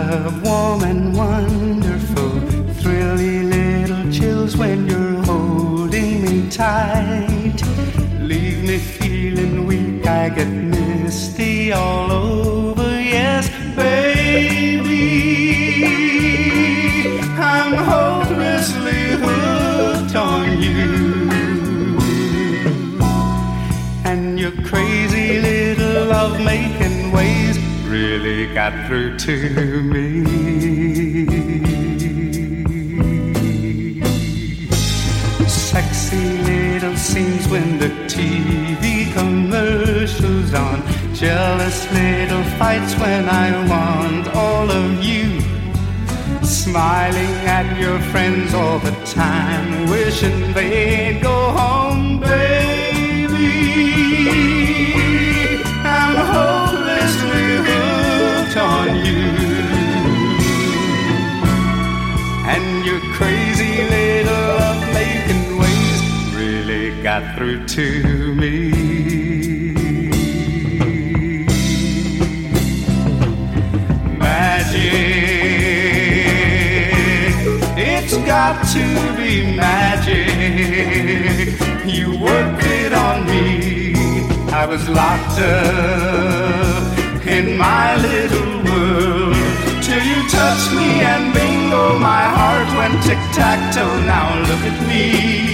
love, warm and wonderful, thrilly little chills when you're holding me tight. Leave me feeling weak, I get misty all over, yes, baby. I'm hopelessly hooked on you, and your crazy little love-making ways really got through to me. Sexy little scenes when the TV commercials on, jealous little fights when I want all of you, smiling at your friends all the time, wishing they'd go home, baby. I'm hopelessly hooked on you, and your crazy little love-making ways really got through to me. Magic, it's got to be magic. You worked it on me. I was locked up in my little world, till you touched me and bingo, my heart went tic-tac-toe. Now look at me,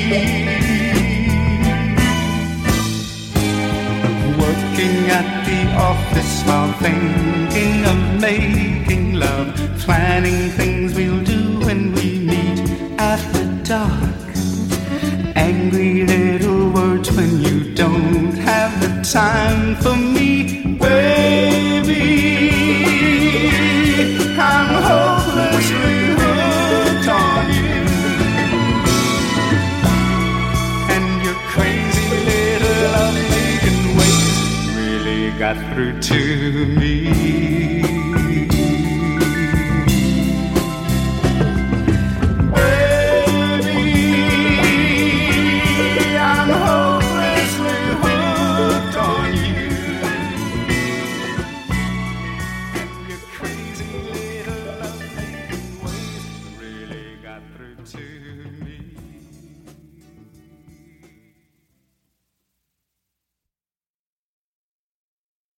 working at the office while thinking of making love, planning things we'll do when we meet after dark. Angry little words when you don't have the time for me, baby. I'm hopelessly hooked on you, and your crazy little love-making ways really got through to me.